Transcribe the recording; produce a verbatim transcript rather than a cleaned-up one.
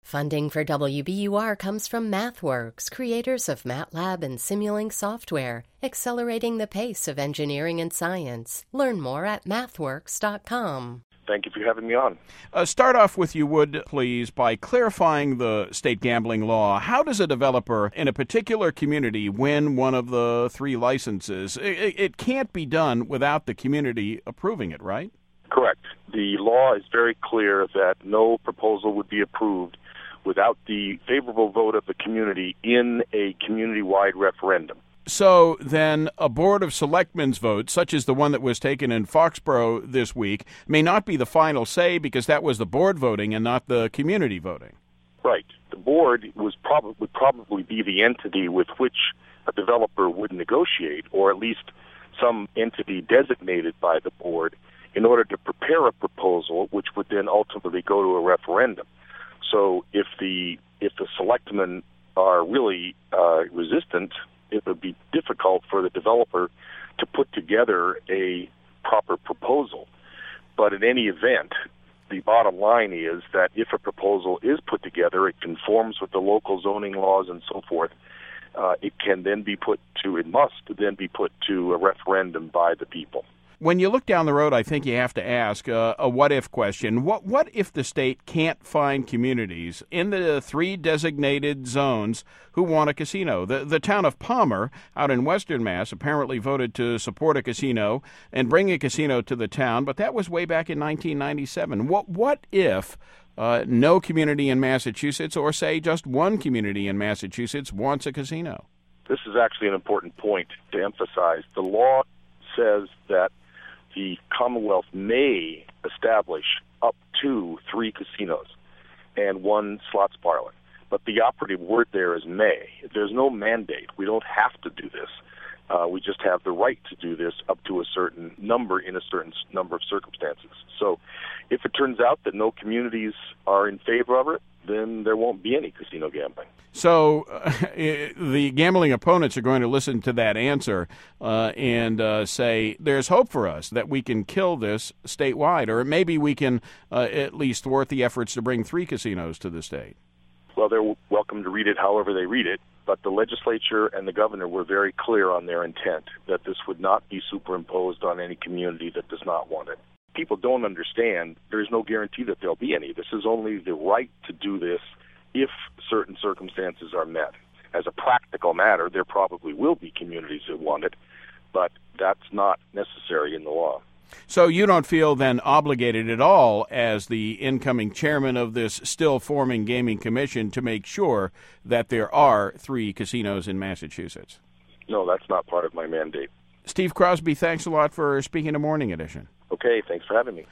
Funding for W B U R comes from MathWorks, creators of MATLAB and Simulink software, accelerating the pace of engineering and science. Learn more at mathworks dot com. Thank you for having me on. Uh, start off with, you would, please, by clarifying the state gambling law. How does a developer in a particular community win one of the three licenses? It, it can't be done without the community approving it, right? Correct. The law is very clear that no proposal would be approved without the favorable vote of the community in a community-wide referendum. So then a Board of Selectmen's vote, such as the one that was taken in Foxborough this week, may not be the final say because that was the board voting and not the community voting. Right. The board was prob- would probably be the entity with which a developer would negotiate, or at least some entity designated by the board, in order to prepare a proposal which would then ultimately go to a referendum. So if the if the selectmen are really uh, resistant, it would be difficult for the developer to put together a proper proposal. But in any event, the bottom line is that if a proposal is put together, it conforms with the local zoning laws and so forth, uh, it can then be put to, it must then be put to a referendum by the people. When you look down the road, I think you have to ask uh, a what-if question. What what if the state can't find communities in the three designated zones who want a casino? The the town of Palmer out in Western Mass apparently voted to support a casino and bring a casino to the town, but that was way back in nineteen ninety-seven. What, what if uh, no community in Massachusetts, or say just one community in Massachusetts, wants a casino? This is actually an important point to emphasize. The law says that the Commonwealth may establish up to three casinos and one slots parlor. But the operative word there is may. There's no mandate. We don't have to do this. Uh, we just have the right to do this up to a certain number in a certain number of circumstances. So if it turns out that no communities are in favor of it, then there won't be any casino gambling. So uh, the gambling opponents are going to listen to that answer uh, and uh, say, there's hope for us that we can kill this statewide, or maybe we can uh, at least thwart the efforts to bring three casinos to the state. Well, they're welcome to read it however they read it, but the legislature and the governor were very clear on their intent that this would not be superimposed on any community that does not want it. People don't understand there's no guarantee that there'll be any. This is only the right to do this if certain circumstances are met. As a practical matter, there probably will be communities that want it, but that's not necessary in the law. So you don't feel then obligated at all as the incoming chairman of this still-forming gaming commission to make sure that there are three casinos in Massachusetts? No, that's not part of my mandate. Steve Crosby, thanks a lot for speaking to Morning Edition. Okay, thanks for having me.